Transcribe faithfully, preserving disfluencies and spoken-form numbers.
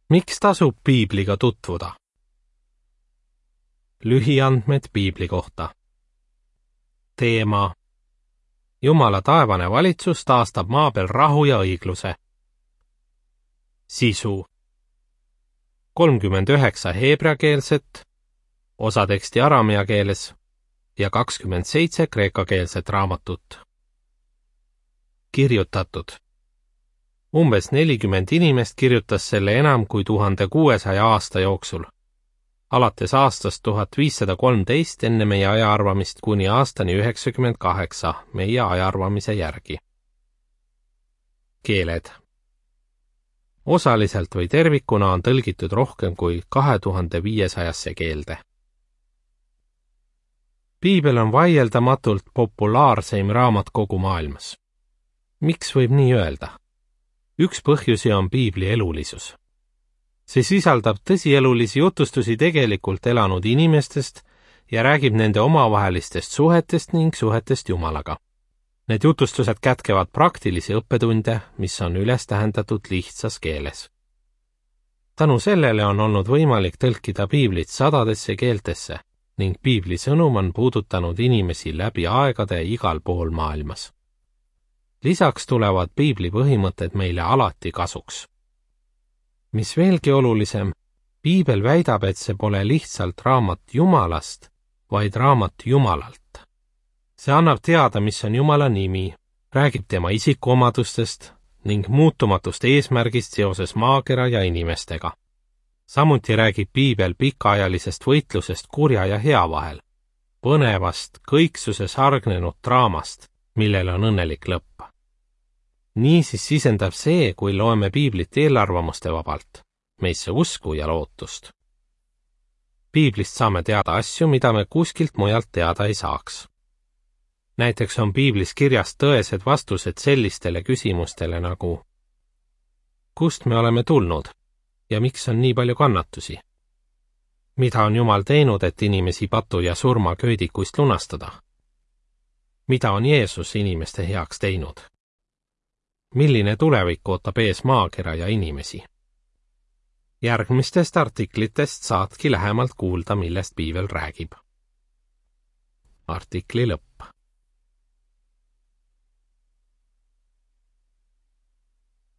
Miks tasub piibliga tutvuda? Lühiandmed piibli kohta. Teema. Jumala taevane valitsus taastab maa peal rahu ja õigluse. Sisu. kolmkümmend üheksa heebreakeelset, osa teksti aramea keeles ja kakskümmend seitse kreekakeelset raamatut. Kirjutatud. Umbes nelikümmend inimest kirjutas selle enam kui tuhande kuuesaja aasta jooksul, alates aastast tuhat viissada kolmteist enne meie ajaarvamist kuni aastani üheksakümmend kaheksa meie ajaarvamise järgi. Keeled. Osaliselt või tervikuna on tõlgitud rohkem kui kahe tuhande viiesajasse keelde. Piibel on vaieldamatult populaarseim raamat kogu maailmas. Miks võib nii öelda? Üks põhjusi on piibli elulisus. See sisaldab tõsielulisi jutustusi tegelikult elanud inimestest ja räägib nende omavahelistest suhetest ning suhetest Jumalaga. Need jutustused kätkevad praktilisi õppetunde, mis on üles tähendatud lihtsas keeles. Tänu sellele on olnud võimalik tõlkida piiblit sadadesse keeltesse ning piibli sõnum on puudutanud inimesi läbi aegade igal pool maailmas. Lisaks tulevad piibli põhimõtted meile alati kasuks. Mis veelgi olulisem, piibel väidab, et see pole lihtsalt raamat Jumalast, vaid raamat Jumalalt. See annab teada, mis on Jumala nimi, räägib tema isikuomadustest ning muutumatust eesmärgist seoses maakera ja inimestega. Samuti räägib piibel pikaajalisest võitlusest kurja ja hea vahel, põnevast, kõiksuses hargnenud draamast, millel on õnnelik lõpp. Niisiis sisendab see, kui loeme piiblit eelarvamuste vabalt, meisse usku ja lootust. Piiblist saame teada asju, mida me kuskilt mujalt teada ei saaks. Näiteks on piiblis kirjas tõesed vastused sellistele küsimustele nagu: kust me oleme tulnud ja miks on nii palju kannatusi? Mida on Jumal teinud, et inimesi patu ja surma köödikust lunastada? Mida on Jeesus inimeste heaks teinud? Milline tulevik ootab ees maakera ja inimesi? Järgmistest artiklitest saadki lähemalt kuulda, millest piibel räägib. Artikli lõpp.